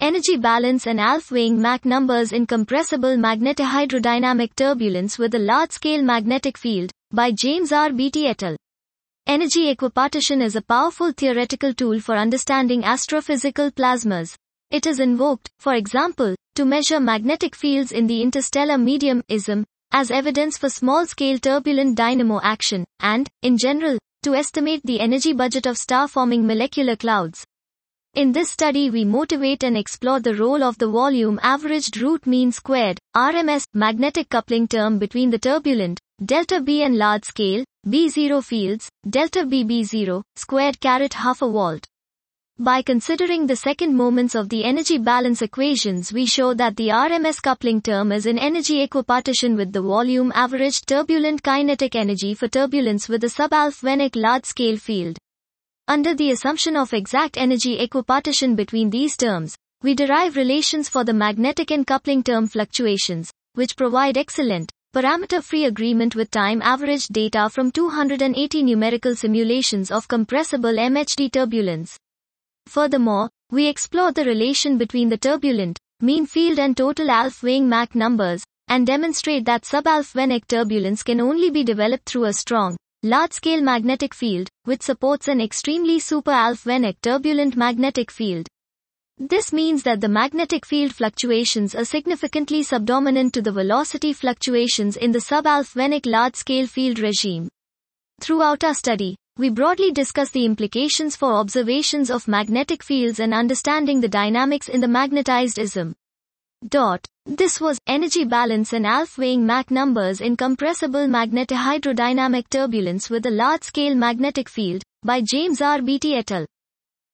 Energy balance and Alfvén Mach numbers in compressible magnetohydrodynamic turbulence with a large-scale magnetic field, by James R. Beatty et al. Energy equipartition is a powerful theoretical tool for understanding astrophysical plasmas. It is invoked, for example, to measure magnetic fields in the interstellar medium, ISM, as evidence for small-scale turbulent dynamo action, and, in general, to estimate the energy budget of star-forming molecular clouds. In this study we motivate and explore the role of the volume averaged root mean squared, RMS, magnetic coupling term between the turbulent, delta B and large-scale, B0 fields, delta B B0, squared caret half a volt. By considering the second moments of the energy balance equations we show that the RMS coupling term is in energy equipartition with the volume averaged turbulent kinetic energy for turbulence with a subalfvénic large-scale field. Under the assumption of exact energy equipartition between these terms, we derive relations for the magnetic and coupling term fluctuations, which provide excellent, parameter-free agreement with time-averaged data from 280 numerical simulations of compressible MHD turbulence. Furthermore, we explore the relation between the turbulent, mean field and total Alfvén Mach numbers, and demonstrate that subalfvénic turbulence can only be developed through a strong, large-scale magnetic field, which supports an extremely super-Alfvénic turbulent magnetic field. This means that the magnetic field fluctuations are significantly subdominant to the velocity fluctuations in the subalfvénic large-scale field regime. Throughout our study, we broadly discuss the implications for observations of magnetic fields and understanding the dynamics in the magnetized ISM. This was Energy Balance and Alfvén Mach numbers in compressible magnetohydrodynamic turbulence with a large-scale magnetic field, by James R. Beatty et al.